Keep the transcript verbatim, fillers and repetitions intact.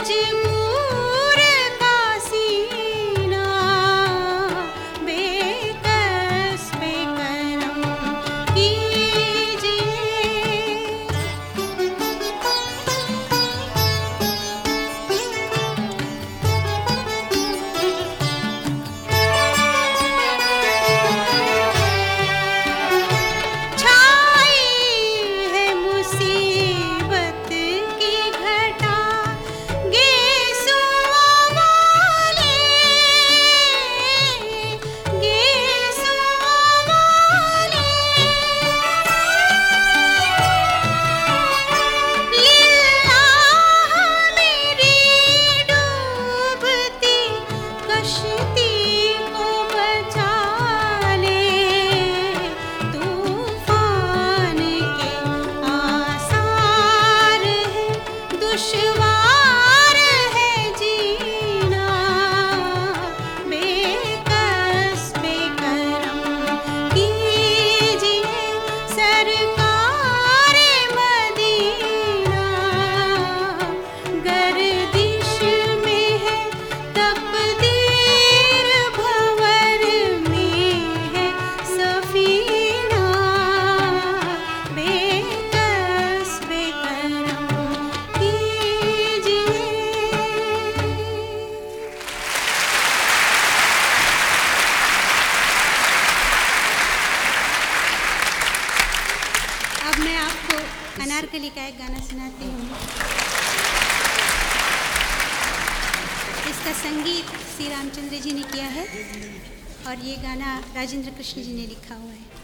मजबूर का सीना बेकस बेकरम कीजिए। दुश्वार है जीना बेकस बेकरम कीजिए। सरकार मदीना गर्दिश में है तकदीर, भंवर में है सफीना बेकस बेकरम। अब मैं आपको अनारकली का एक गाना सुनाती हूँ। इसका संगीत श्री रामचंद्र जी ने किया है और ये गाना राजेंद्र कृष्ण जी ने लिखा हुआ है।